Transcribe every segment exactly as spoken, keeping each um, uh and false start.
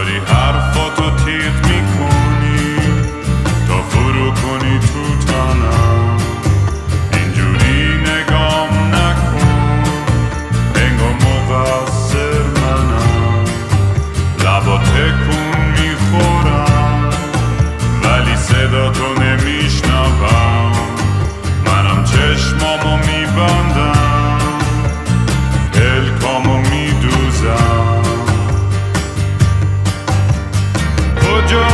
داری حرفاتو تیغ میکنی تا فرو کنی تو تنم. اینجوری نگام نکن انگار مقصر منم. لبا تکون میخورم ولی صدا تو نمیشنوم. منم چشمامو میبندم پلکامو میدوزم. کجا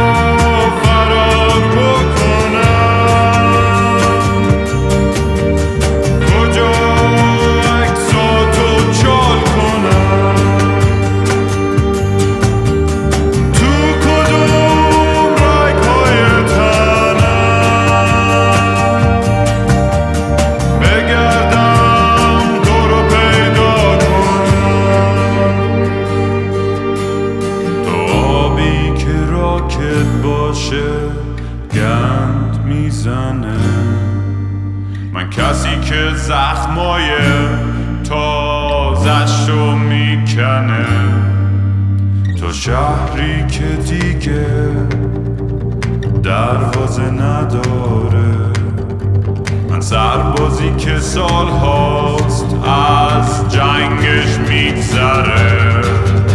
فرار بکنم؟ کجا عکساتو چال کنم؟ تو کدوم رگ‌های تنم بگردم تو رو پیدا کنم؟ تو آبی که راکت باشه گند میزنه. من کسی که زخمای تازه‌شو میکنه. تو شهری که دیگه دروازه نداره. من سربازی که سال هاست از جنگش میگذره.